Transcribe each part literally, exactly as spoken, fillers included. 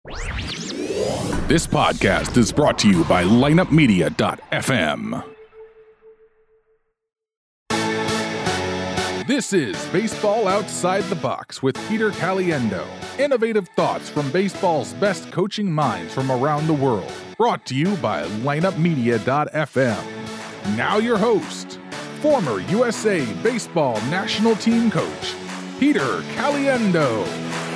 This podcast is brought to you by lineup media dot f m. This is Baseball Outside the Box with Peter Caliendo. Innovative thoughts from baseball's best coaching minds from around the world. Brought to you by lineup media dot f m. Now your host, former U S A Baseball National Team Coach, Peter Caliendo.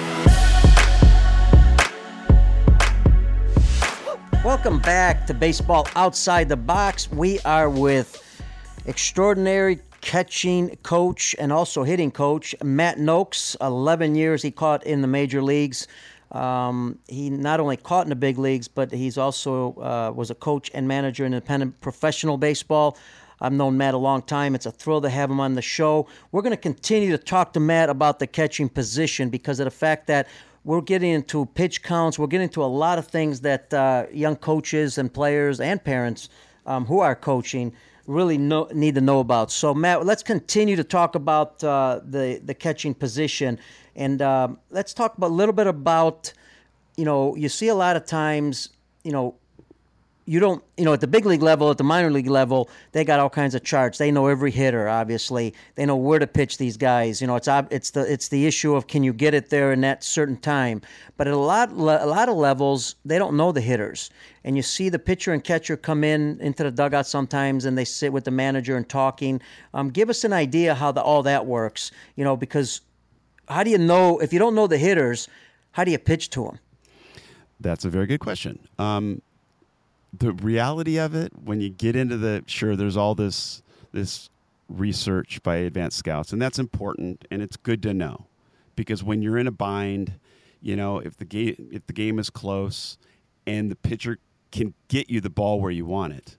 Welcome back to Baseball Outside the Box. We are with extraordinary catching coach and also hitting coach, Matt Nokes. eleven years he caught in the major leagues. Um, he not only caught in the big leagues, but he's also uh, was a coach and manager in independent professional baseball. I've known Matt a long time. It's a thrill to have him on the show. We're going to continue to talk to Matt about the catching position because of the fact that we're getting into pitch counts. We're getting into a lot of things that uh, young coaches and players and parents um, who are coaching really know, need to know about. So, Matt, let's continue to talk about uh, the, the catching position. And uh, let's talk about, a little bit about, you know, you see a lot of times, you know, you don't, you know, at the big league level, at the minor league level, they got all kinds of charts. They know every hitter, obviously. They know where to pitch these guys. You know, it's it's the it's the issue of can you get it there in that certain time. But at a lot a lot of levels, they don't know the hitters. And you see the pitcher and catcher come in into the dugout sometimes, and they sit with the manager and talking. Um, give us an idea how the, all that works. You know, because how do you know if you don't know the hitters? How do you pitch to them? That's a very good question. Um, The reality of it, when you get into the, sure, there's all this this research by advanced scouts, and that's important, and it's good to know, because when you're in a bind, you know, if the game if the game is close, and the pitcher can get you the ball where you want it,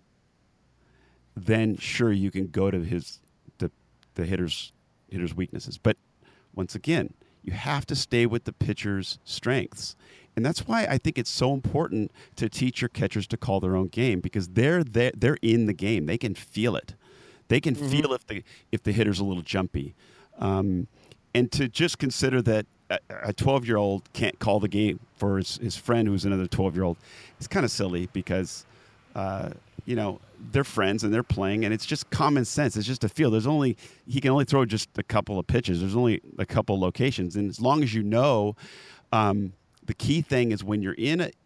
then sure you can go to his the the hitter's hitter's weaknesses. But once again, you have to stay with the pitcher's strengths. And that's why I think it's so important to teach your catchers to call their own game, because they're they're, they're in the game. They can feel it. They can mm-hmm. feel if the if the hitter's a little jumpy. Um, and to just consider that a twelve-year-old can't call the game for his, his friend who's another twelve-year-old, it's kind of silly because, uh, you know, they're friends and they're playing, and it's just common sense. It's just a feel. There's only he can only throw just a couple of pitches. There's only a couple of locations. And as long as you know um, – the key thing is when you're in a,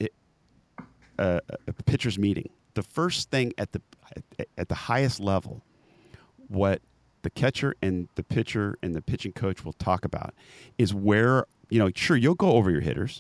a, a pitcher's meeting, the first thing at the at the highest level, what the catcher and the pitcher and the pitching coach will talk about is where, you know, sure, you'll go over your hitters,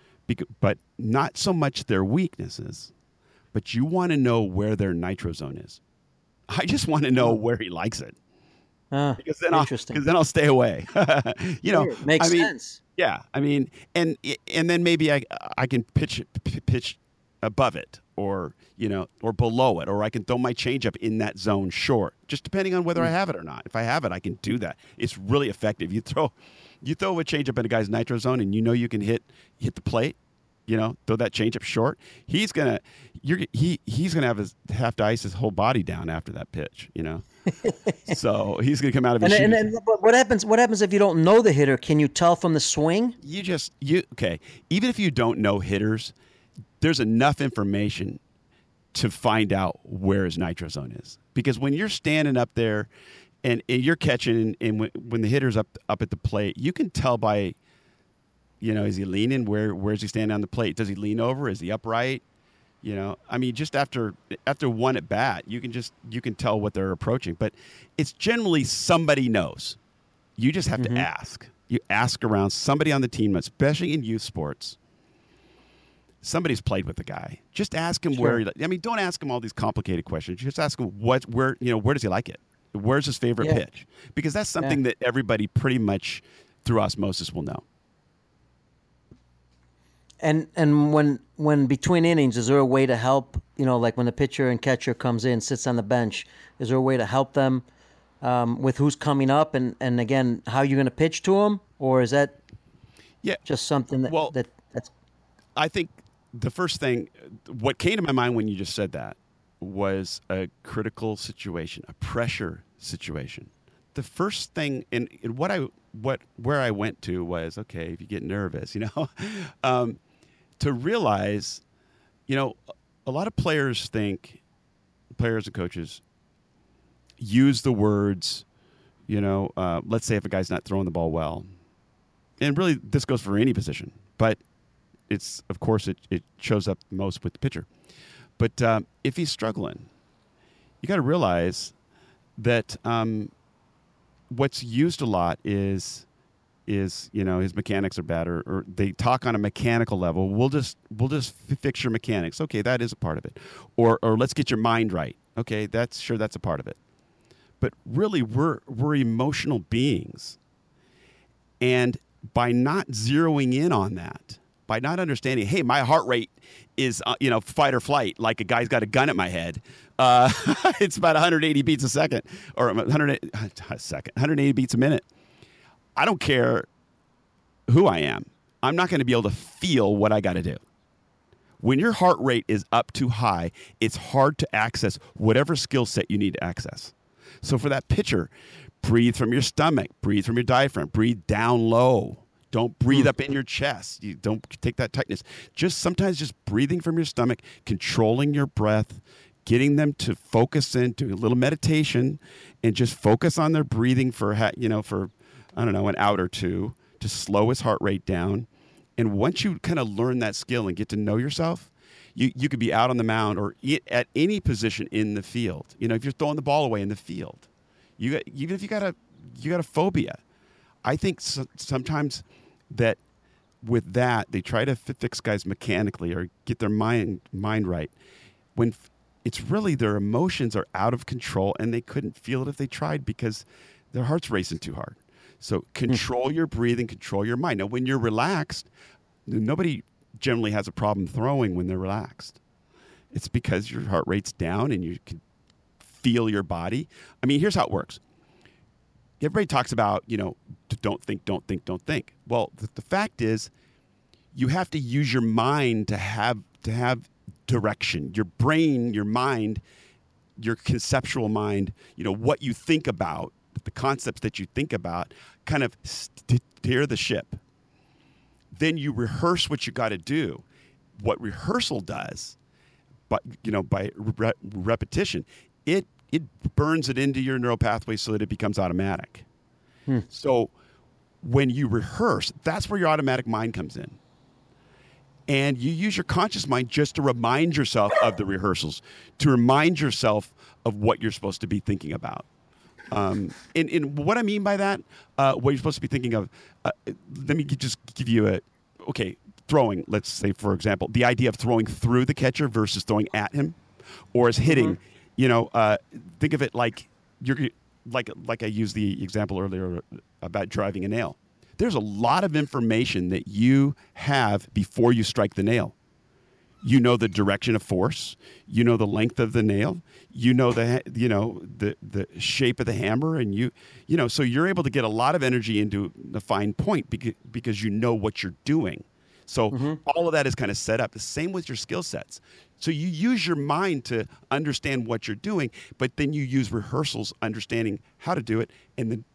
but not so much their weaknesses, but you want to know where their nitro zone is. I just want to know where he likes it. Uh, because then I'll, because then I'll stay away. you know, sure, makes I mean, sense. Yeah, I mean, and and then maybe I I can pitch pitch above it, or you know, or below it, or I can throw my changeup in that zone short, just depending on whether mm. I have it or not. If I have it, I can do that. It's really effective. You throw you throw a changeup in a guy's nitro zone, and you know you can hit hit the plate. You know, throw that changeup short. He's gonna, you're he he's gonna have his have to ice his whole body down after that pitch. You know, so he's gonna come out of his and, shoes. And, and what happens? What happens if you don't know the hitter? Can you tell from the swing? You just you okay. Even if you don't know hitters, there's enough information to find out where his nitro zone is. Because when you're standing up there, and, and you're catching, and, and when, when the hitter's up up at the plate, you can tell by. You know, is he leaning? Where where's he standing on the plate? Does he lean over? Is he upright? You know, I mean, just after after one at bat, you can just you can tell what they're approaching. But it's generally somebody knows. You just have mm-hmm. to ask. You ask around somebody on the team, especially in youth sports. Somebody's played with the guy. Just ask him sure. where. He, I mean, don't ask him all these complicated questions. Just ask him what where you know where does he like it? Where's his favorite yeah. pitch? Because that's something yeah. that everybody pretty much through osmosis will know. And and when when between innings, is there a way to help? You know, like when the pitcher and catcher comes in, sits on the bench, is there a way to help them um, with who's coming up and, and again how you're going to pitch to them, or is that yeah just something that well, that that's? I think the first thing, what came to my mind when you just said that, was a critical situation, a pressure situation. The first thing, and, and what I what where I went to was okay. If you get nervous, you know. um, to realize, you know, a lot of players think, players and coaches use the words, you know, uh, let's say if a guy's not throwing the ball well. And really, this goes for any position. But it's, of course, it, it shows up most with the pitcher. But um, if he's struggling, you got to realize that um, what's used a lot is, is you know, his mechanics are bad, or, or they talk on a mechanical level. We'll just we'll just fix your mechanics. Okay, that is a part of it. Or or let's get your mind right. Okay, that's sure that's a part of it. But really, we're we're emotional beings, and by not zeroing in on that, by not understanding, hey, my heart rate is, uh, you know, fight or flight, like a guy's got a gun at my head. Uh, it's about one hundred eighty beats a second, or one hundred a second, one hundred eighty beats a minute. I don't care who I am. I'm not going to be able to feel what I got to do. When your heart rate is up too high, it's hard to access whatever skill set you need to access. So for that pitcher, breathe from your stomach, breathe from your diaphragm, breathe down low. Don't breathe mm. up in your chest. You don't take that tightness. Just sometimes just breathing from your stomach, controlling your breath, getting them to focus in, do a little meditation, and just focus on their breathing for, you know, for, I don't know, an hour or two to slow his heart rate down. And once you kind of learn that skill and get to know yourself, you, you could be out on the mound or at any position in the field. You know, if you're throwing the ball away in the field, you got, even if you got a you got a phobia, I think so, sometimes that with that they try to fix guys mechanically or get their mind mind right, when it's really their emotions are out of control and they couldn't feel it if they tried because their heart's racing too hard. So control your breathing, control your mind. Now, when you're relaxed, nobody generally has a problem throwing when they're relaxed. It's because your heart rate's down and you can feel your body. I mean, here's how it works. Everybody talks about, you know, don't think, don't think, don't think. Well, the, the fact is you have to use your mind to have to have direction. Your brain, your mind, your conceptual mind, you know, what you think about, the concepts that you think about, kind of steer the ship. Then you rehearse what you got to do. What rehearsal does, but you know, by re- repetition, it it burns it into your neural pathway so that it becomes automatic. Hmm. So when you rehearse, that's where your automatic mind comes in. And you use your conscious mind just to remind yourself of the rehearsals, to remind yourself of what you're supposed to be thinking about. Um, and, and what I mean by that, uh, what you're supposed to be thinking of, uh, let me just give you a, okay, throwing, let's say, for example, the idea of throwing through the catcher versus throwing at him, or as hitting, mm-hmm. you know, uh, think of it like you're, like, like I used the example earlier about driving a nail. There's a lot of information that you have before you strike the nail. You know the direction of force. You know the length of the nail. You know the you know the the shape of the hammer, and you you know so you're able to get a lot of energy into the fine point because because you know what you're doing. So mm-hmm. all of that is kind of set up. The same with your skill sets. So you use your mind to understand what you're doing, but then you use rehearsals, understanding how to do it, and then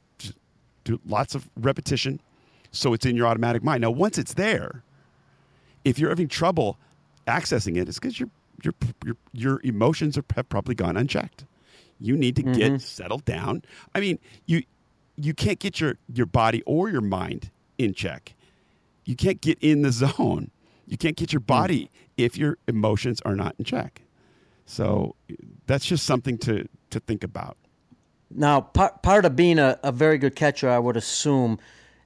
do lots of repetition, so it's in your automatic mind. Now, once it's there, if you're having trouble accessing it, it's because your your your your emotions are, have probably gone unchecked. You need to mm-hmm. get settled down. I mean, you you can't get your, your body or your mind in check. You can't get in the zone. You can't get your body mm. if your emotions are not in check. So that's just something to, to think about. Now, part part of being a, a very good catcher, I would assume,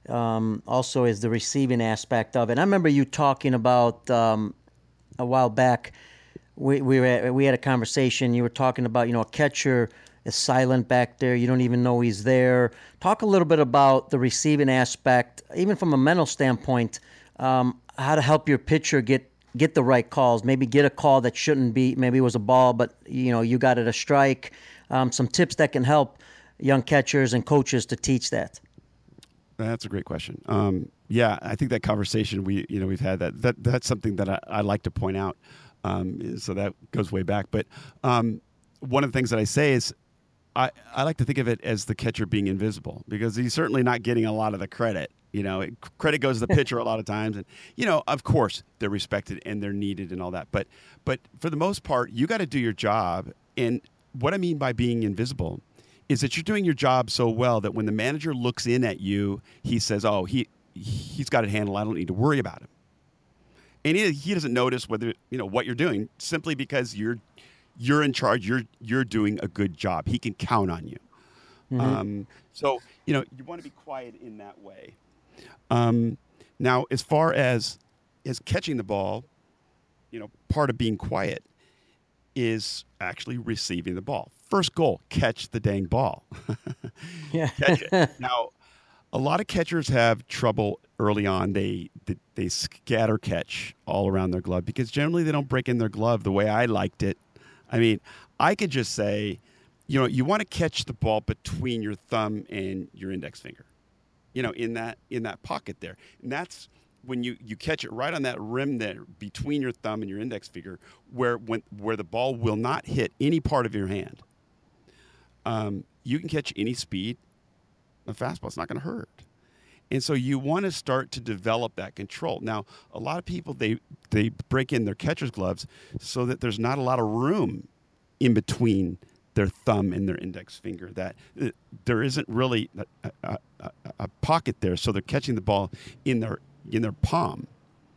um, also is the receiving aspect of it. I remember you talking about um, a while back. We we were at, we had a conversation. You were talking about, you know, a catcher is silent back there. You don't even know he's there. Talk a little bit about the receiving aspect, even from a mental standpoint, um, how to help your pitcher get get the right calls. Maybe get a call that shouldn't be. Maybe it was a ball, but you know you got it a strike. Um, some tips that can help young catchers and coaches to teach that. That's a great question. Um, yeah, I think that conversation we you know we've had that that that's something that I, I like to point out. Um, so that goes way back. But um, one of the things that I say is I, I like to think of it as the catcher being invisible because he's certainly not getting a lot of the credit. You know, it, credit goes to the pitcher a lot of times. And, you know, of course, they're respected and they're needed and all that. But but for the most part, you got to do your job. And what I mean by being invisible is that you're doing your job so well that when the manager looks in at you, he says, oh, he, he's got it handled. I don't need to worry about him. And he, he doesn't notice whether, you know, what you're doing simply because you're you're in charge. You're you're doing a good job. He can count on you. Mm-hmm. Um, so, you know, you want to be quiet in that way. Um, now, as far as as catching the ball, you know, part of being quiet is actually receiving the ball. First goal, catch the dang ball. Yeah. Catch it. Now, a lot of catchers have trouble early on. They, they they scatter catch all around their glove because generally they don't break in their glove the way I liked it. I mean, I could just say, you know, you want to catch the ball between your thumb and your index finger, you know, in that in that pocket there. And that's when you, you catch it right on that rim there between your thumb and your index finger where when where the ball will not hit any part of your hand. Um, you can catch any speed. A fastball, it's not going to hurt. And so you want to start to develop that control. Now, a lot of people, they they break in their catcher's gloves so that there's not a lot of room in between their thumb and their index finger, that uh, there isn't really a, a, a, a pocket there, so they're catching the ball in their in their palm.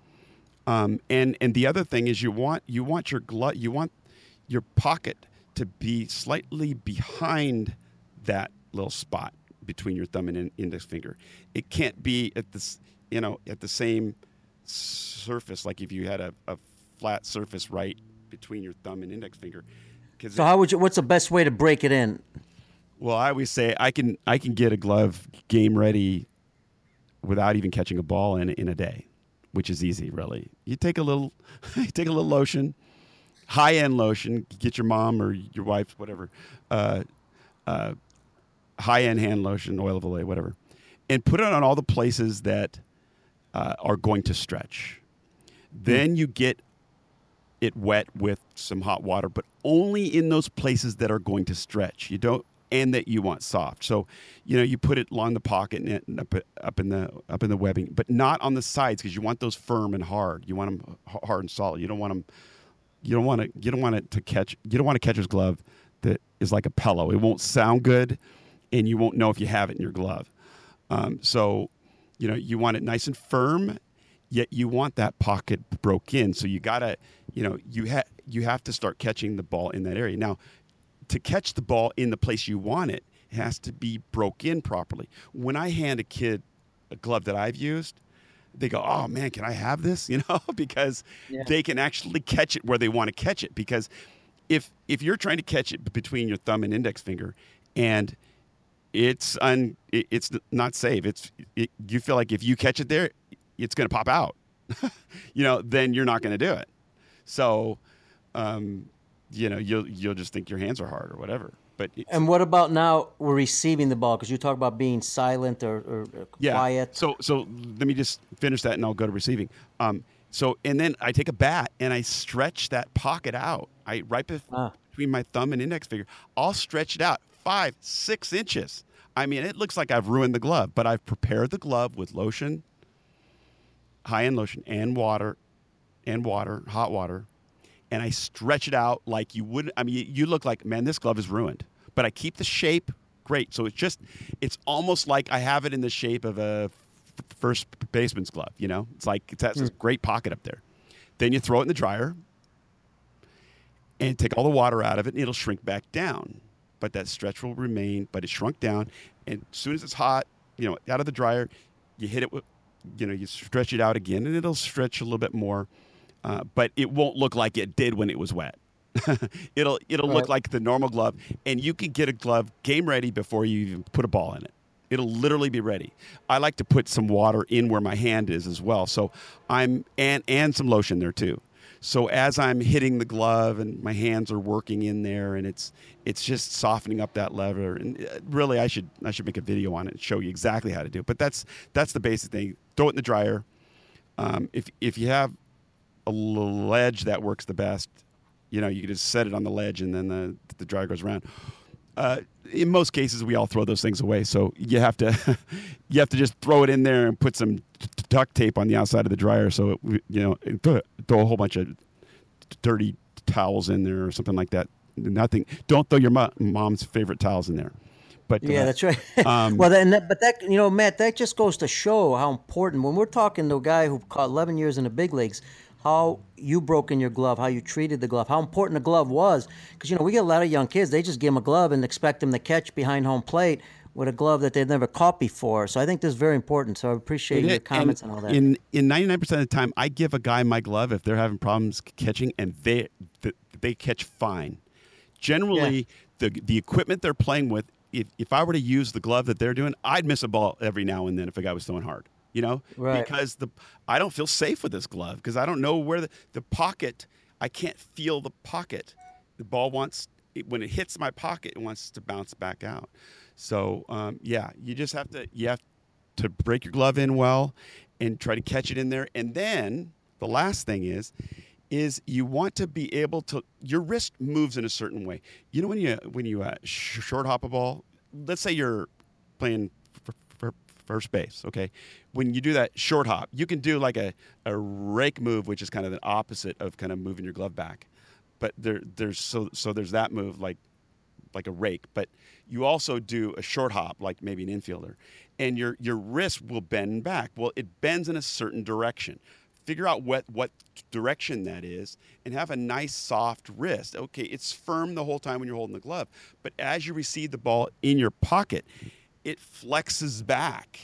Um, and and the other thing is you want you want your glove you want your pocket to be slightly behind that little spot between your thumb and in, index finger. It can't be at this, you know, at the same surface, like if you had a, a flat surface right between your thumb and index finger. So how would you? What's the best way to break it in? Well, I always say I can I can get a glove game ready without even catching a ball in in a day, which is easy, really. You take a little, you take a little lotion, high end lotion. Get your mom or your wife, whatever. Uh, uh, high-end hand lotion, oil of Olay, whatever, and put it on all the places that uh, are going to stretch. Then you get it wet with some hot water, but only in those places that are going to stretch. You don't, and that you want soft. So, you know, you put it along the pocket and up, up in the up in the webbing, but not on the sides because you want those firm and hard. You want them hard and solid. You don't want them. You don't want to. You don't want it to catch. You don't want a catcher's glove that is like a pillow. It won't sound good. And you won't know if you have it in your glove. Um, so, you know, you want it nice and firm, yet you want that pocket broke in. So you gotta, you know, you have you have to start catching the ball in that area. Now, to catch the ball in the place you want it, it has to be broke in properly. When I hand a kid a glove that I've used, they go, "Oh man, can I have this?" You know, because yeah. they can actually catch it where they want to catch it. Because if if you're trying to catch it between your thumb and index finger, and It's un, it, it's not safe. It's it, you feel like if you catch it there, it's going to pop out. You know, then you're not going to do it. So, um, you know, you'll you'll just think your hands are hard or whatever. But and what about now we're receiving the ball? Because you talk about being silent or, or, or yeah. quiet. So so let me just finish that and I'll go to receiving. Um, so and then I take a bat and I stretch that pocket out. I right bef- ah. between my thumb and index finger. I'll stretch it out. Five, six inches. I mean, it looks like I've ruined the glove, but I've prepared the glove with lotion, high-end lotion, and water, and water, hot water, and I stretch it out like you wouldn't. I mean, you look like, man, this glove is ruined. But I keep the shape great. So it's just, it's almost like I have it in the shape of a f- first baseman's glove, you know? It's like, it has mm. this great pocket up there. Then you throw it in the dryer and take all the water out of it, and it'll shrink back down. But that stretch will remain, but it shrunk down. And as soon as it's hot, you know, out of the dryer, you hit it with, you know, you stretch it out again, and it'll stretch a little bit more. Uh, but it won't look like it did when it was wet. it'll it'll right. look like the normal glove, and you can get a glove game ready before you even put a ball in it. It'll literally be ready. I like to put some water in where my hand is as well. So I'm and and some lotion there too. So as I'm hitting the glove and my hands are working in there, and it's it's just softening up that lever. And really, I should I should make a video on it and show you exactly how to do it. But that's that's the basic thing. Throw it in the dryer. Um, if if you have a ledge that works the best, you know, you can just set it on the ledge, and then the the dryer goes around. uh, in most cases, we all throw those things away. So you have to you have to just throw it in there and put some t- duct tape on the outside of the dryer. So it, you know, and throw, throw a whole bunch of dirty towels in there or something like that. Nothing. Don't throw your mo- mom's favorite towels in there. But yeah, uh, that's right. um, well, then, that, but that you know, Matt, that just goes to show how important when we're talking to a guy who caught eleven years in the big leagues, how you broke in your glove, how you treated the glove, how important the glove was. Because you know, we get a lot of young kids; they just give them a glove and expect them to catch behind home plate with a glove that they've never caught before. So I think this is very important. So I appreciate your comments and all that. In in ninety-nine percent of the time, I give a guy my glove if they're having problems catching, and they they catch fine. Generally, yeah. the the equipment they're playing with. If, if I were to use the glove that they're doing, I'd miss a ball every now and then if a guy was throwing hard, you know, right. because the I don't feel safe with this glove because I don't know where the, the pocket, I can't feel the pocket. The ball wants, it, when it hits my pocket, it wants to bounce back out. So, um, yeah, you just have to, you have to break your glove in well and try to catch it in there. And then the last thing is, is you want to be able to, your wrist moves in a certain way. You know, when you when you uh, sh- short hop a ball, let's say you're playing f- f- first base, okay? When you do that short hop, you can do like a, a rake move, which is kind of the opposite of kind of moving your glove back. But there there's so so there's that move like like a rake, but you also do a short hop like maybe an infielder. And your your wrist will bend back. Well, it bends in a certain direction. Figure out what, what direction that is and have a nice soft wrist. Okay, it's firm the whole time when you're holding the glove. But as you receive the ball in your pocket, it flexes back.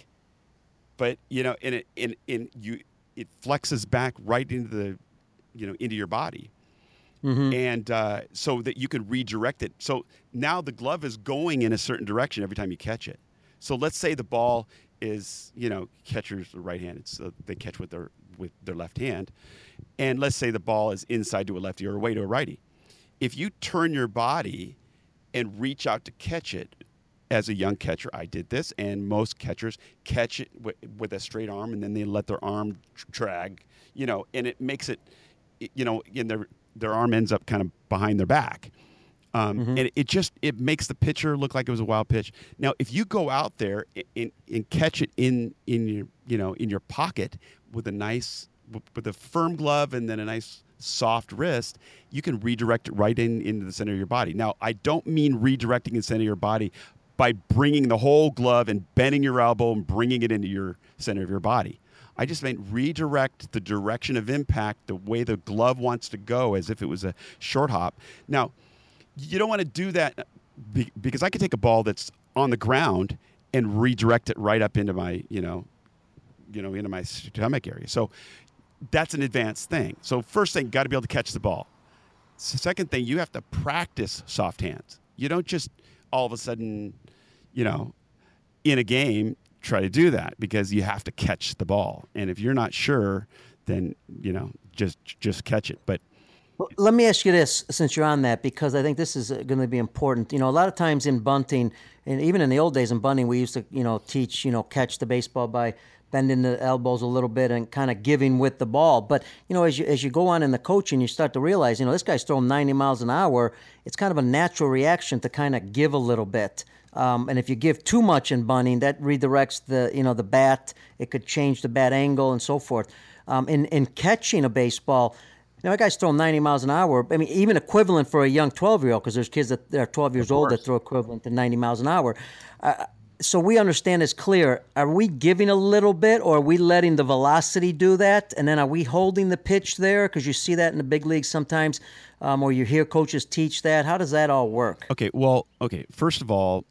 But, you know, and it in in you it flexes back right into the, you know, into your body. Mm-hmm. And uh, so that you can redirect it. So now the glove is going in a certain direction every time you catch it. So let's say the ball is, you know, catchers are right-handed, so they catch with their with their left hand. And let's say the ball is inside to a lefty or away to a righty. If you turn your body and reach out to catch it, as a young catcher, I did this, and most catchers catch it w- with a straight arm, and then they let their arm drag, you know, and it makes it, you know, in their their arm ends up kind of behind their back. Um, mm-hmm. And it just, it makes the pitcher look like it was a wild pitch. Now, if you go out there and, and catch it in, in your, you know, in your pocket with a nice, with a firm glove and then a nice soft wrist, you can redirect it right in into the center of your body. Now, I don't mean redirecting in the center of your body by bringing the whole glove and bending your elbow and bringing it into your center of your body. I just meant redirect the direction of impact the way the glove wants to go as if it was a short hop. Now, you don't want to do that because I could take a ball that's on the ground and redirect it right up into my, you know, you know, into my stomach area. So that's an advanced thing. So first thing, got to be able to catch the ball. Second thing, you have to practice soft hands. You don't just all of a sudden, you know, in a game try to do that because you have to catch the ball. And if you're not sure, then, you know, just just catch it. But well, let me ask you this, since you're on that, because I think this is going to be important. You know, a lot of times in bunting, and even in the old days in bunting, we used to, you know, teach, you know, catch the baseball by bending the elbows a little bit and kind of giving with the ball. But, you know, as you as you go on in the coaching, you start to realize, you know, this guy's throwing ninety miles an hour. It's kind of a natural reaction to kind of give a little bit. Um, and if you give too much in bunting, that redirects the, you know, the bat. It could change the bat angle and so forth. Um, in, in catching a baseball, you know, that guy's throwing ninety miles an hour. I mean, even equivalent for a young twelve-year-old, because there's kids that are twelve years old that throw equivalent to ninety miles an hour. Uh, so we understand it's clear. Are we giving a little bit, or are we letting the velocity do that? And then are we holding the pitch there? Because you see that in the big leagues sometimes, um, or you hear coaches teach that. How does that all work? Okay, well, okay, first of all,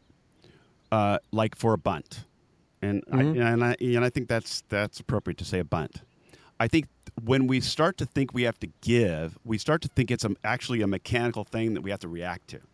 uh, like for a bunt, and mm-hmm. I, and I and I think that's that's appropriate to say a bunt. I think when we start to think we have to give, we start to think it's a, actually a mechanical thing that we have to react to.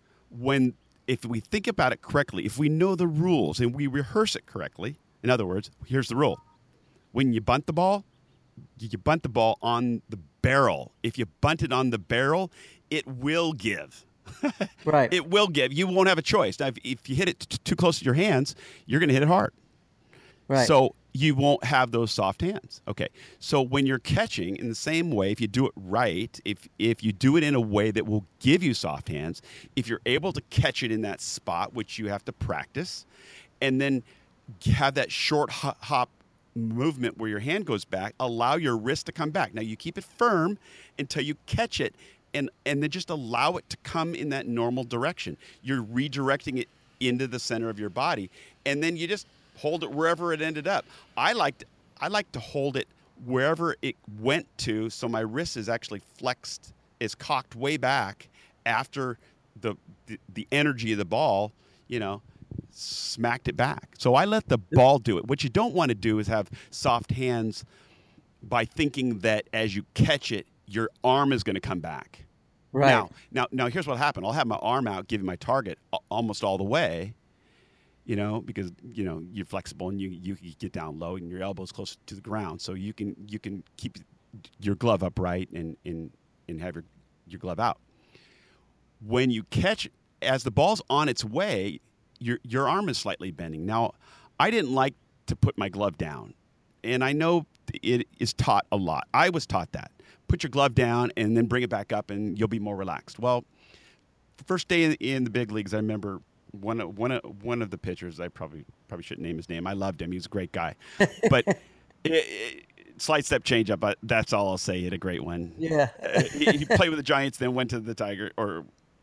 When, if we think about it correctly, if we know the rules and we rehearse it correctly, in other words, here's the rule. When you bunt the ball, you bunt the ball on the barrel. If you bunt it on the barrel, it will give. Right. It will give. You won't have a choice. Now, if, if you hit it t- too close to your hands, you're going to hit it hard. Right. So you won't have those soft hands. Okay. So when you're catching in the same way, if you do it right, if if you do it in a way that will give you soft hands, if you're able to catch it in that spot, which you have to practice, and then have that short hop movement where your hand goes back, allow your wrist to come back. Now you keep it firm until you catch it, and, and then just allow it to come in that normal direction. You're redirecting it into the center of your body, and then you just hold it wherever it ended up. I like to, I like to hold it wherever it went to, so my wrist is actually flexed, is cocked way back after the the, the energy of the ball, you know, smacked it back. So I let the ball do it. What you don't want to do is have soft hands by thinking that as you catch it, your arm is going to come back. Right. Now, now, now here's what happened. I'll have my arm out, giving my target almost all the way, you know, because, you know, you're flexible and you, you get down low and your elbow's close to the ground. So you can, you can keep your glove upright and, and, and have your, your glove out. When you catch, as the ball's on its way, your your arm is slightly bending. Now, I didn't like to put my glove down, and I know it is taught a lot. I was taught that. Put your glove down and then bring it back up, and you'll be more relaxed. Well, first day in the big leagues, I remember one of, one of, one of the pitchers, I probably probably shouldn't name his name. I loved him. He was a great guy. But it, it, slight step change up, but that's all I'll say. He had a great one. Yeah. he, he played with the Giants, then went to the Tiger, or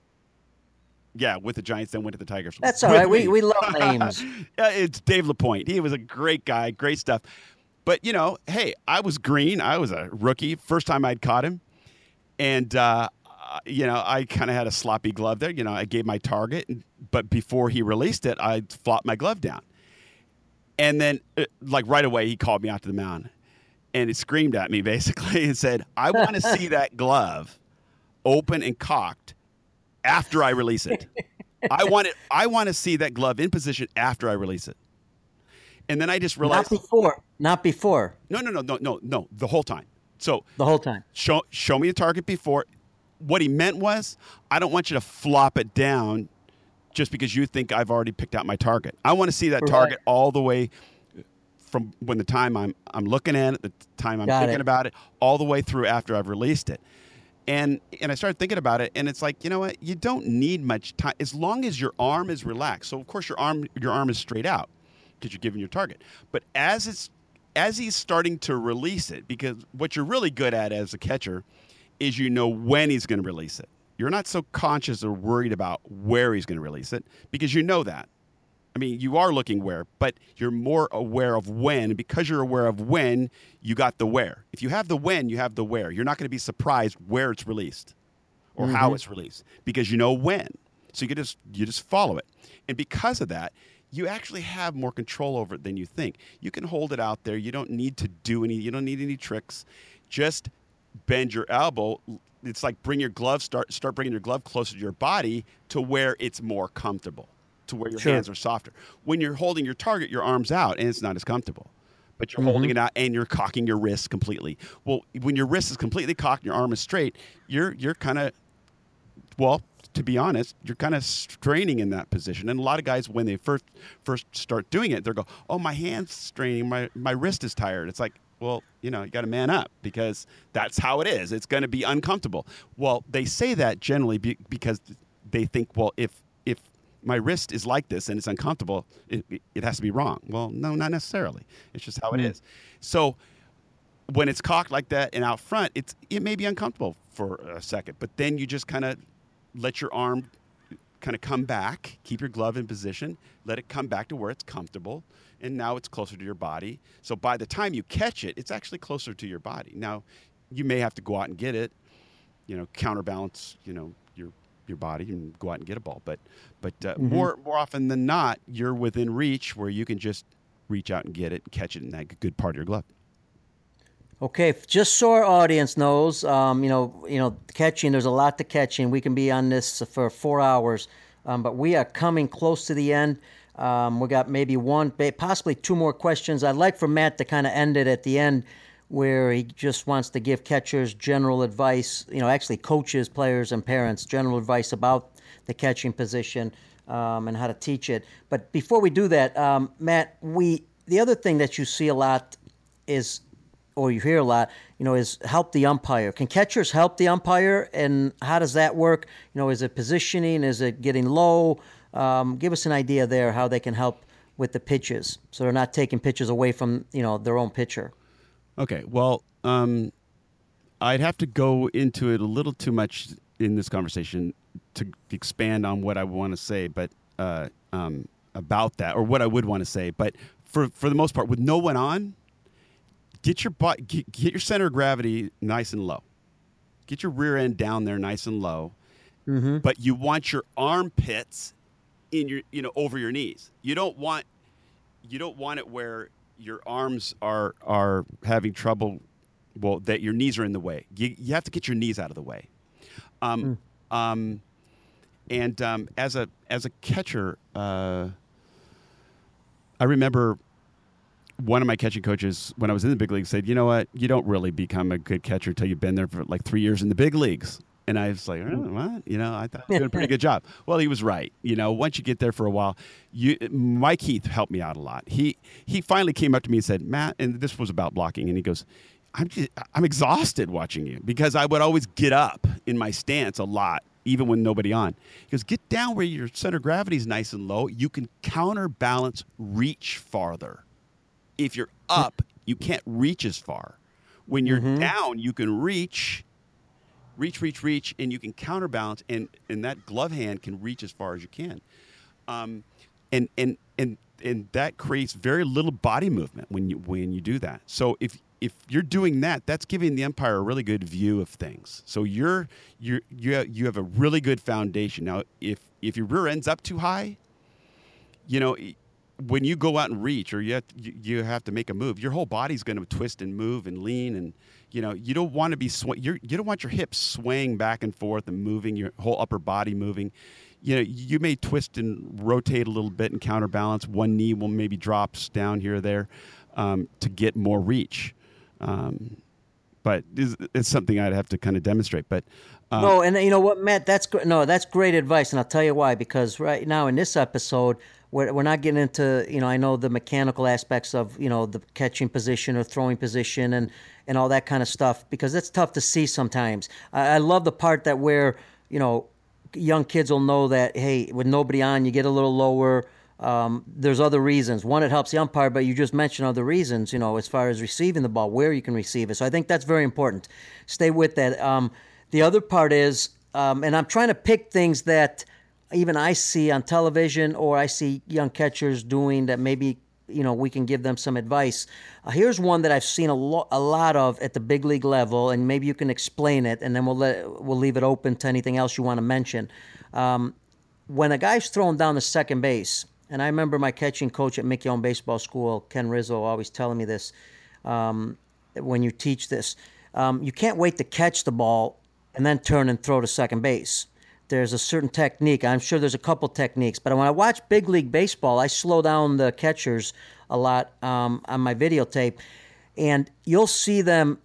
Yeah, with the Giants, then went to the Tigers. That's all right. We we love names. It's Dave LaPointe. He was a great guy, great stuff. But, you know, hey, I was green. I was a rookie. First time I'd caught him. And, uh, you know, I kind of had a sloppy glove there. You know, I gave my target. But before he released it, I flopped my glove down. And then, like, right away, he called me out to the mound. And it screamed at me, basically, and said, I want to see that glove open and cocked after I release it. I want it. I want to see that glove in position after I release it. And then I just realized. Not before. Not before. No, no, no, no, no, no. The whole time. So the whole time. Show show me the target before. What he meant was, I don't want you to flop it down just because you think I've already picked out my target. I want to see that Right. target all the way from when the time I'm I'm looking at it, the time I'm Got thinking it. about it, all the way through after I've released it. And and I started thinking about it, and it's like, you know what? You don't need much time as long as your arm is relaxed. So of course your arm your arm is straight out because you're giving your target. But as it's as he's starting to release it, because what you're really good at as a catcher is you know when he's going to release it. You're not so conscious or worried about where he's going to release it because you know that. I mean, you are looking where, but you're more aware of when. And because you're aware of when, you got the where. If you have the when, you have the where. You're not going to be surprised where it's released or Mm-hmm. how it's released because you know when. So you can just you just follow it. And because of that, you actually have more control over it than you think. You can hold it out there. You don't need to do any. You don't need any tricks. Just bend your elbow. It's like bring your glove. Start start bringing your glove closer to your body to where it's more comfortable, to where your Sure. hands are softer. When you're holding your target, your arm's out, and it's not as comfortable. But you're Mhm. holding it out, and you're cocking your wrist completely. Well, when your wrist is completely cocked and your arm is straight, you're you're kind of, well, to be honest, you're kind of straining in that position. And a lot of guys, when they first first start doing it, they'll go, oh, my hand's straining, my, my wrist is tired. It's like, well, you know, you got to man up because that's how it is. It's going to be uncomfortable. Well, they say that generally be, because they think, well, if if my wrist is like this and it's uncomfortable, it, it has to be wrong. Well, no, not necessarily. It's just how it Mm. is. So when it's cocked like that and out front, it's it may be uncomfortable for a second, but then you just kind of let your arm kind of come back, keep your glove in position, let it come back to where it's comfortable, and now it's closer to your body. So by the time you catch it, it's actually closer to your body. Now, you may have to go out and get it, you know, counterbalance, you know, your your body and go out and get a ball. But but uh, Mhm. more more often than not, you're within reach where you can just reach out and get it and catch it in that good part of your glove. Okay, f- just so our audience knows, um, you know, you know, catching. There's a lot to catching. We can be on this for four hours, um, but we are coming close to the end. Um, we got maybe one, ba- possibly two more questions. I'd like for Matt to kind of end it at the end, where he just wants to give catchers general advice. You know, actually coaches, players, and parents general advice about the catching position um, and how to teach it. But before we do that, um, Matt, we the other thing that you see a lot is, or you hear a lot, you know, is help the umpire. Can catchers help the umpire, and how does that work? You know, is it positioning? Is it getting low? Um, give us an idea there how they can help with the pitches, so they're not taking pitches away from, you know, their own pitcher. Okay, well, um, I'd have to go into it a little too much in this conversation to expand on what I want to say, but uh, um, about that, or what I would want to say. But for for the most part, with no one on, get your butt, get, get your center of gravity nice and low. Get your rear end down there nice and low. Mm-hmm. But you want your armpits in your, you know, over your knees. You don't want you don't want it where your arms are are having trouble. Well, that your knees are in the way. You you have to get your knees out of the way. Um, mm. um, and um, as a as a catcher, uh, I remember one of my catching coaches when I was in the big leagues said, "You know what? You don't really become a good catcher until you've been there for like three years in the big leagues." And I was like, oh, "What? You know, I thought I was doing a pretty good job." Well, he was right. You know, once you get there for a while, you Mike Heath helped me out a lot. He he finally came up to me and said, "Matt," and this was about blocking, and he goes, I'm just, I'm exhausted watching you, because I would always get up in my stance a lot, even when nobody on. He goes, get down where your center of gravity is nice and low. You can counterbalance, reach farther. If you're up, you can't reach as far. When you're mm-hmm. down, you can reach, reach, reach, reach, and you can counterbalance, and, and that glove hand can reach as far as you can. Um, and and and and that creates very little body movement when you when you do that. So if If you're doing that, that's giving the umpire a really good view of things. So you're you're you have, you have a really good foundation. Now, if if your rear end's up too high, you know, when you go out and reach, or you have to, you, you have to make a move, your whole body's going to twist and move and lean, and you know you don't want to be sw- you're, you don't want your hips swaying back and forth and moving, your whole upper body moving. You know, you may twist and rotate a little bit and counterbalance. One knee will maybe drops down here or there um, to get more reach. Um, but it's, it's something I'd have to kind of demonstrate. But um, no, and you know what, Matt, that's no, that's great advice, and I'll tell you why. Because right now in this episode, we're we're not getting into, you know, I know the mechanical aspects of, you know, the catching position or throwing position and and all that kind of stuff, because that's tough to see sometimes. I, I love the part that where, you know, young kids will know that, hey, with nobody on, you get a little lower. Um, there's other reasons. One, it helps the umpire, but you just mentioned other reasons, you know, as far as receiving the ball, where you can receive it. So I think that's very important. Stay with that. Um, the other part is, um, and I'm trying to pick things that even I see on television or I see young catchers doing that maybe, you know, we can give them some advice. Uh, here's one that I've seen a, lo- a lot of at the big league level, and maybe you can explain it, and then we'll let, we'll leave it open to anything else you want to mention. Um, when a guy's thrown down to second base, and I remember my catching coach at Mickey Owen Baseball School, Ken Rizzo, always telling me this, um, when you teach this. Um, you can't wait to catch the ball and then turn and throw to second base. There's a certain technique. I'm sure there's a couple techniques. But when I watch big league baseball, I slow down the catchers a lot um, on my videotape. And you'll see them,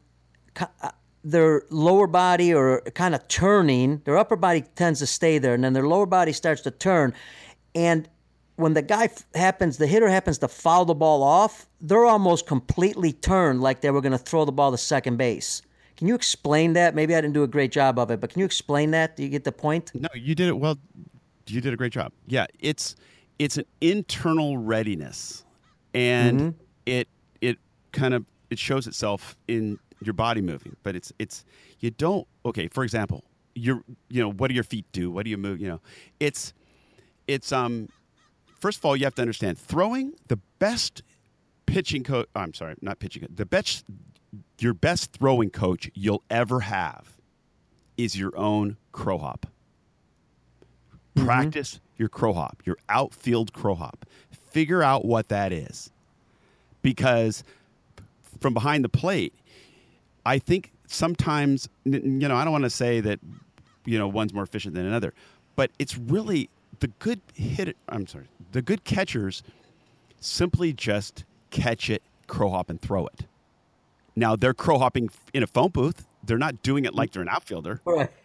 their lower body or kind of turning. Their upper body tends to stay there, and then their lower body starts to turn. And when the guy happens, the hitter happens to foul the ball off, they're almost completely turned like they were going to throw the ball to second base. Can you explain that? Maybe I didn't do a great job of it, but can you explain that? Do you get the point? No, you did it well. You did a great job. Yeah, it's it's an internal readiness, and mm-hmm. it it kind of it shows itself in your body moving. But it's it's you don't okay. For example, you're you know what do your feet do? What do you move? You know, it's it's um. First of all, you have to understand throwing. The best pitching coach. Oh, I'm sorry, not pitching. The best, your best throwing coach you'll ever have is your own crow hop. Mm-hmm. Practice your crow hop, your outfield crow hop. Figure out what that is, because from behind the plate, I think sometimes, you know, I don't want to say that, you know, one's more efficient than another, but it's really the good hit. I'm sorry. The good catchers simply just catch it, crow hop, and throw it. Now, they're crow hopping in a phone booth. They're not doing it like they're an outfielder. Right.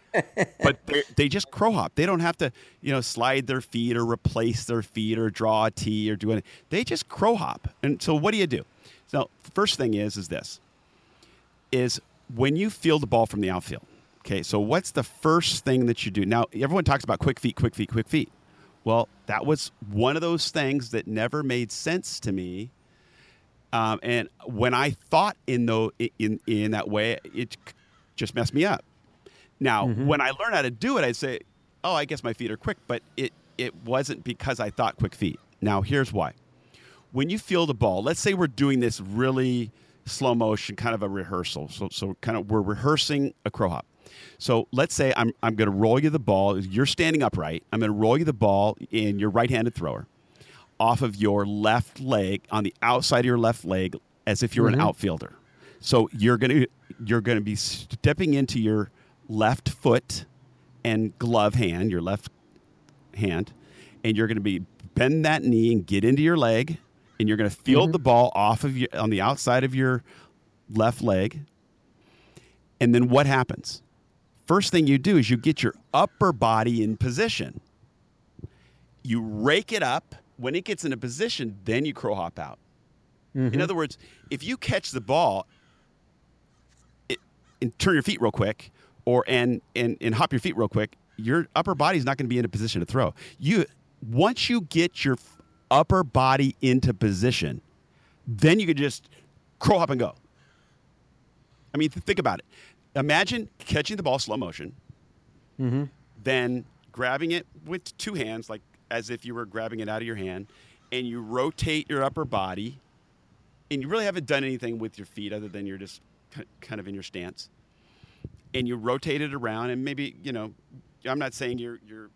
but they just crow hop. They don't have to, you know, slide their feet or replace their feet or draw a T or do anything. They just crow hop. And so what do you do? So the first thing is, is this, is when you field the ball from the outfield, okay, so what's the first thing that you do? Now, everyone talks about quick feet, quick feet, quick feet. Well, that was one of those things that never made sense to me. Um, and when I thought in, the, in, in that way, it just messed me up. Now, mm-hmm. when I learned how to do it, I'd say, oh, I guess my feet are quick, but it, it wasn't because I thought quick feet. Now, here's why. When you field a ball, let's say we're doing this really slow motion, kind of a rehearsal. So, so kind of we're rehearsing a crow hop. So let's say I'm, I'm going to roll you the ball. You're standing upright. I'm going to roll you the ball in your right-handed thrower off of your left leg, on the outside of your left leg, as if you're mm-hmm. an outfielder. So you're going to you're going to be stepping into your left foot and glove hand, your left hand, and you're going to be bend that knee and get into your leg, and you're going to field mm-hmm. the ball off of your, on the outside of your left leg. And then what happens? First thing you do is you get your upper body in position. You rake it up. When it gets into position, then you crow hop out. Mm-hmm. In other words, if you catch the ball it, and turn your feet real quick, or and, and and hop your feet real quick, your upper body's not going to be in a position to throw. You once you get your upper body into position, then you can just crow hop and go. I mean, think about it. Imagine catching the ball slow motion, mm-hmm. then grabbing it with two hands, like as if you were grabbing it out of your hand, and you rotate your upper body, and you really haven't done anything with your feet other than you're just kind of in your stance, and you rotate it around, and maybe, you know, I'm not saying you're you're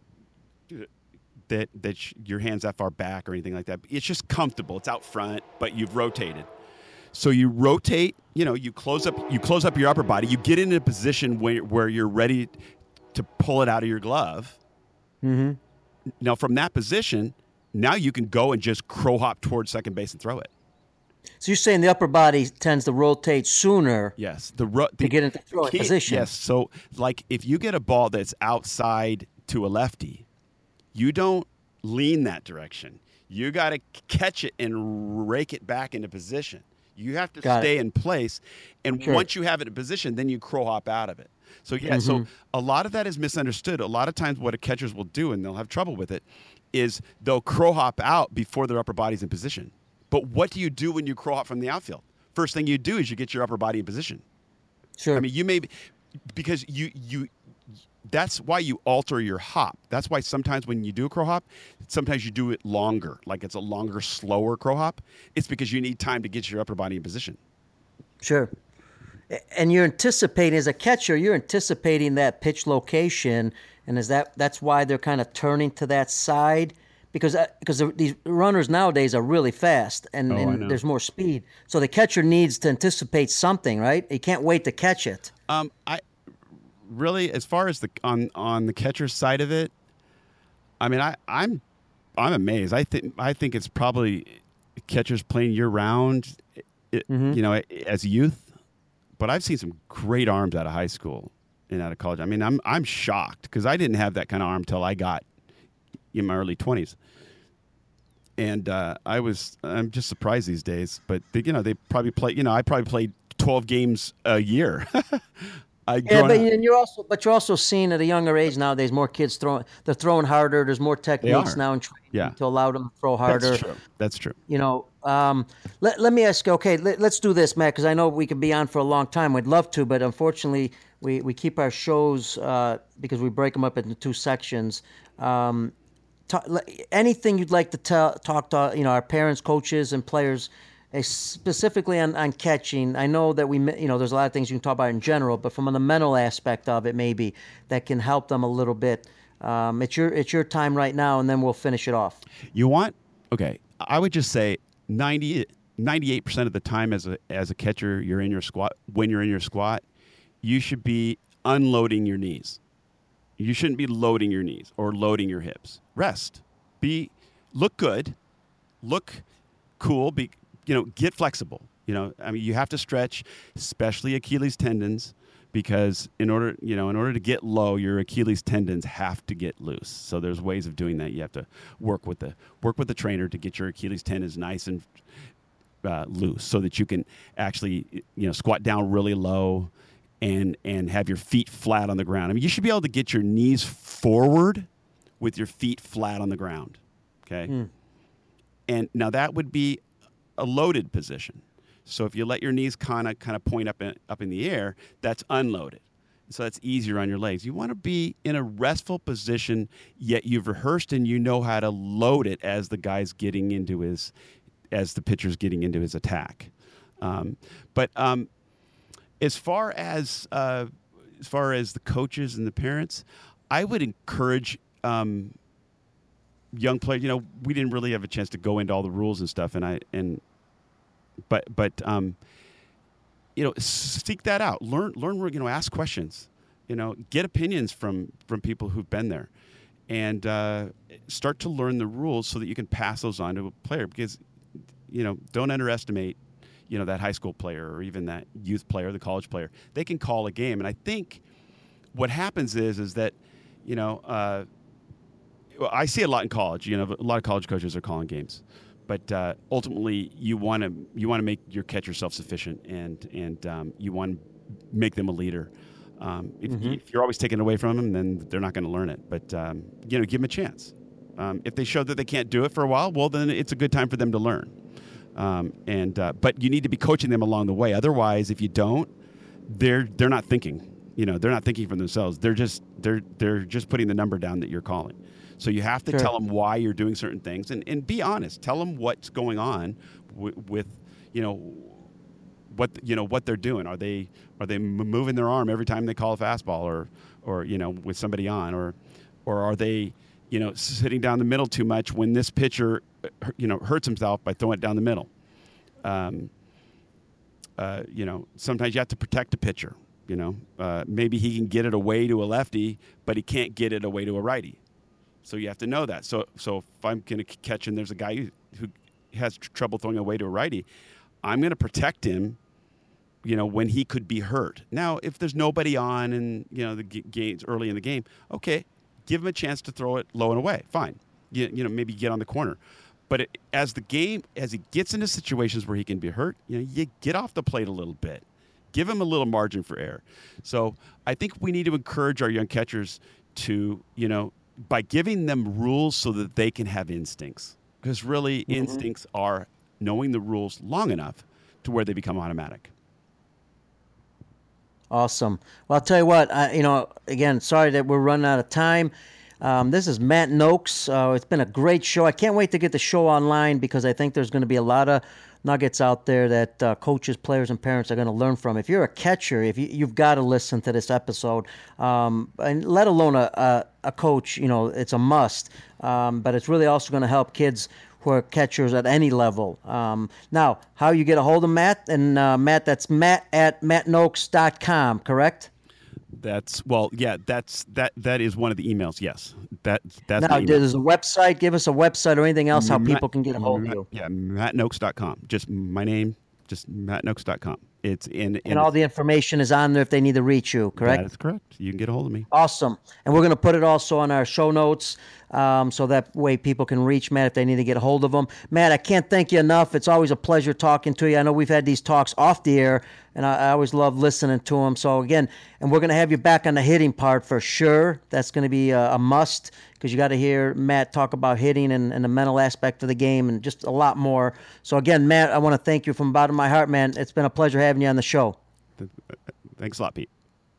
that that your hand's that far back or anything like that. It's just comfortable. It's out front, but you've rotated. So you rotate, you know, you close up you close up your upper body. You get into a position where where you're ready to pull it out of your glove. Mm-hmm. Now, from that position, now you can go and just crow hop towards second base and throw it. So you're saying the upper body tends to rotate sooner. Yes, the, ro- the to get into throwing position. Yes, so like if you get a ball that's outside to a lefty, you don't lean that direction. You got to catch it and rake it back into position. You have to got stay it. in place, and sure. once you have it in position, then you crow hop out of it. So yeah, mm-hmm. so a lot of that is misunderstood. A lot of times, what a catchers will do, and they'll have trouble with it, is they'll crow hop out before their upper body's in position. But what do you do when you crow hop from the outfield? First thing you do is you get your upper body in position. Sure. I mean, you may be, because you you. That's why you alter your hop. That's why sometimes when you do a crow hop, sometimes you do it longer, like it's a longer, slower crow hop. It's because you need time to get your upper body in position. Sure. And you're anticipating, as a catcher, you're anticipating that pitch location, and is that that's why they're kind of turning to that side? Because uh, because these runners nowadays are really fast, and, oh, and there's more speed. So the catcher needs to anticipate something, right? He can't wait to catch it. Um, I really, as far as the on on the catcher's side of it, I mean, I I'm I'm amazed. I think I think it's probably catchers playing year round, it, mm-hmm. you know, as a youth. But I've seen some great arms out of high school and out of college. I mean, I'm I'm shocked because I didn't have that kind of arm till I got in my early twenties, and uh, I was I'm just surprised these days. But they, you know, they probably play. You know, I probably played twelve games a year. I yeah, but and you're also but you're also seeing at a younger age nowadays more kids throwing. They're throwing harder. There's more techniques now in training yeah. to allow them to throw harder. That's true. That's true. You know, um, let let me ask. Okay, let, let's do this, Matt, because I know we could be on for a long time. We'd love to, but unfortunately, we, we keep our shows uh, because we break them up into two sections. Um, talk, anything you'd like to tell, talk to you know our parents, coaches, and players. Specifically on, on catching, I know that we, you know, there's a lot of things you can talk about in general, but from the mental aspect of it, maybe that can help them a little bit. Um, it's your it's your time right now, and then we'll finish it off. You want? Okay, I would just say ninety, ninety-eight percent of the time as a as a catcher, you're in your squat. When you're in your squat, you should be unloading your knees. You shouldn't be loading your knees or loading your hips. Rest. Be look good. Look cool. Be You know, get flexible. You know, I mean, you have to stretch, especially Achilles tendons, because in order, you know, in order to get low, your Achilles tendons have to get loose. So there's ways of doing that. You have to work with the work with the trainer to get your Achilles tendons nice and uh, loose, so that you can actually, you know, squat down really low and and have your feet flat on the ground. I mean, you should be able to get your knees forward with your feet flat on the ground. Okay, mm. and now that would be a loaded position. So if you let your knees kind of kind of point up in, up in the air, that's unloaded. So that's easier on your legs. You want to be in a restful position, yet you've rehearsed and you know how to load it as the guy's getting into his, as the pitcher's getting into his attack. Um, but um, as far as uh, as far as the coaches and the parents, I would encourage um, young players. You know, we didn't really have a chance to go into all the rules and stuff, and I and. But but um, you know, seek that out. Learn learn. You know, ask questions. You know, get opinions from from people who've been there, and uh, start to learn the rules so that you can pass those on to a player. Because, you know, don't underestimate, you know, that high school player or even that youth player, the college player. They can call a game, and I think what happens is is that, you know, uh, I see it a lot in college. You know, a lot of college coaches are calling games. But uh, ultimately, you want to you want to make your catcher self-sufficient, and and um, you want to make them a leader. Um, if, mm-hmm. if you're always taking it away from them, then they're not going to learn it. But um, you know, give them a chance. Um, if they show that they can't do it for a while, well, then it's a good time for them to learn. Um, and uh, but you need to be coaching them along the way. Otherwise, if you don't, they're they're not thinking. You know, they're not thinking for themselves. They're just they're they're just putting the number down that you're calling. So you have to sure. tell them why you're doing certain things, and, and be honest. Tell them what's going on with, with, you know, what you know what they're doing. Are they are they moving their arm every time they call a fastball, or or you know, with somebody on, or or are they, you know, sitting down the middle too much when this pitcher, you know, hurts himself by throwing it down the middle. Um, uh, you know, sometimes you have to protect a pitcher. You know, uh, maybe he can get it away to a lefty, but he can't get it away to a righty. So you have to know that. So so if I'm going to catch and there's a guy who, who has tr- trouble throwing away to a righty, I'm going to protect him, you know, when he could be hurt. Now, if there's nobody on and, you know, the g- game's early in the game, okay, give him a chance to throw it low and away. Fine. You, you know, maybe get on the corner. But it, as the game, as he gets into situations where he can be hurt, you know, you get off the plate a little bit. Give him a little margin for error. So I think we need to encourage our young catchers to, you know, by giving them rules so that they can have instincts. Because really, mm-hmm. instincts are knowing the rules long enough to where they become automatic. Awesome. Well, I'll tell you what, I, you know, again, sorry that we're running out of time. Um, this is Matt Noakes. Uh, it's been a great show. I can't wait to get the show online, because I think there's going to be a lot of nuggets out there that uh, coaches, players, and parents are going to learn from. If you're a catcher, if you, you've got to listen to this episode, um, and let alone a, a, a coach, you know, it's a must. Um, but it's really also going to help kids who are catchers at any level. Um, now, how you get a hold of Matt? And uh, Matt, that's Matt at matt noakes dot com, correct? That's well, yeah. That's that. That is one of the emails. Yes, that that's. Now, the there's a website. Give us a website or anything else how Matt, people can get a hold Matt, of you. Yeah, matt noakes dot com. Just my name. Just matt noakes dot com. It's in, in and all the information is on there if they need to reach you. Correct. That is correct. You can get a hold of me. Awesome, and we're going to put it also on our show notes, um, so that way people can reach Matt if they need to get a hold of him. Matt, I can't thank you enough. It's always a pleasure talking to you. I know we've had these talks off the air, and I, I always love listening to them. So again, and we're going to have you back on the hitting part for sure. That's going to be a, a must, because you got to hear Matt talk about hitting and, and the mental aspect of the game and just a lot more. So again, Matt, I want to thank you from the bottom of my heart, man. It's been a pleasure having you on the show. Thanks a lot, Pete.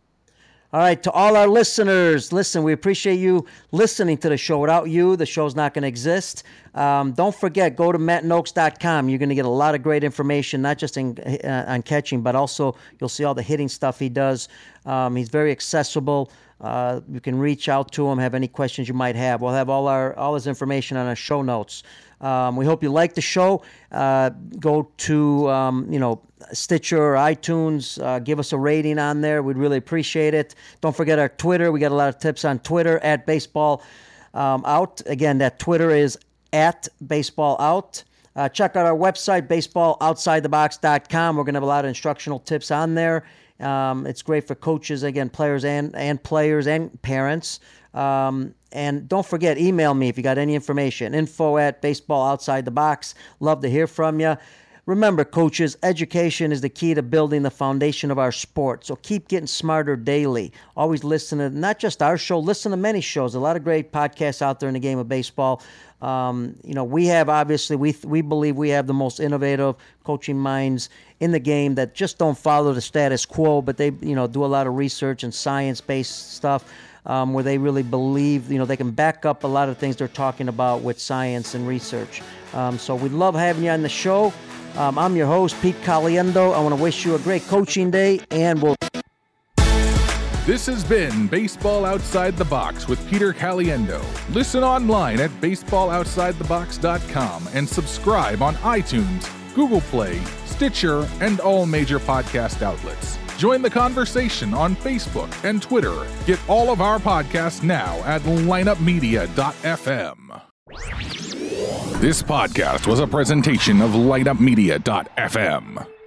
All right, to all our listeners, listen, we appreciate you listening to the show. Without you, the show's not going to exist. Um, don't forget, go to matt noakes dot com. You're going to get a lot of great information, not just in, uh, on catching, but also you'll see all the hitting stuff he does. Um, he's very accessible. Uh, you can reach out to him, have any questions you might have. We'll have all our all his information on our show notes. Um, we hope you like the show. Uh, go to um, you know Stitcher or iTunes. Uh, give us a rating on there. We'd really appreciate it. Don't forget our Twitter. We got a lot of tips on Twitter at Baseball um, Out. Again, that Twitter is at Baseball Out. Uh, check out our website, baseball outside the box dot com. We're going to have a lot of instructional tips on there. Um, it's great for coaches, again, players and, and players and parents. Um, and don't forget, email me if you got any information. Info at Baseball Outside the Box. Love to hear from you. Remember, coaches, education is the key to building the foundation of our sport. So keep getting smarter daily. Always listen to not just our show, listen to many shows. A lot of great podcasts out there in the game of baseball. Um, you know, we have, obviously, we we believe we have the most innovative coaching minds in the game that just don't follow the status quo, but they, you know, do a lot of research and science-based stuff. Um, where they really believe, you know, they can back up a lot of things they're talking about with science and research. Um, so we love having you on the show. Um, I'm your host, Pete Caliendo. I want to wish you a great coaching day, and we'll... This has been Baseball Outside the Box with Peter Caliendo. Listen online at baseball outside the box dot com and subscribe on iTunes, Google Play, Stitcher, and all major podcast outlets. Join the conversation on Facebook and Twitter. Get all of our podcasts now at lineup media dot f m. This podcast was a presentation of lineup media dot f m.